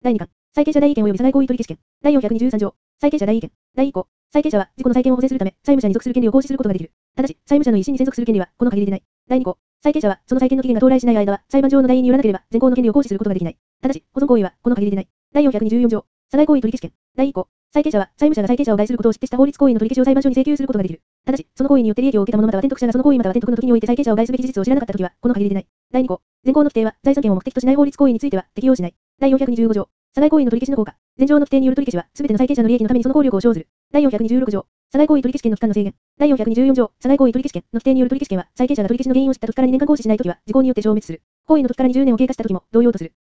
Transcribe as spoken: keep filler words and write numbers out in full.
だいにかん、債権者代位権及び差外行為取消権。だいよんひゃくにじゅうさん条、債権者代位権。だいいっこ、債権者は自己の債権を保全するため、債務者に属する権利を行使することができる。ただし、債務者の意思に専属する権利は、この限りでない。だいにこ、債権者は、その債権の期限が到来しない間は、裁判上の代位によらなければ、全行の権利を行使することができない。ただし、保存行為は、この限りでない。だいよんひゃくにじゅうよん条、差外行為取消権。だいいっこ、債権者は、債務者が債権者を害することを知ってした法律行為の取り消しを裁判所に請求することができる。ただし、その行為によって利益を受けた者または転得者がその行為または転得の時において債権者を害すべき事実を知らなかったときは、この限りでない。だいにこ、全行の規定は、財産権を目的としない法律行為については、適用しない。だいよんひゃくにじゅうご条、差外行為の取り消しの効果。前条の規定による取り消しは、すべての債権者の利益のためにその効力を生ずる。だいよんひゃくにじゅうろく条、差外行為取り消し権の期間の制限。だいよんひゃくにじゅうよん条、差外行為取り消し権の規定による取り消し権は、債権者が取り消しの原因を知った時からにねんかん行使しないときは、時効によって消滅する。行為の時からにじゅうねんを経過したときも、同様とする。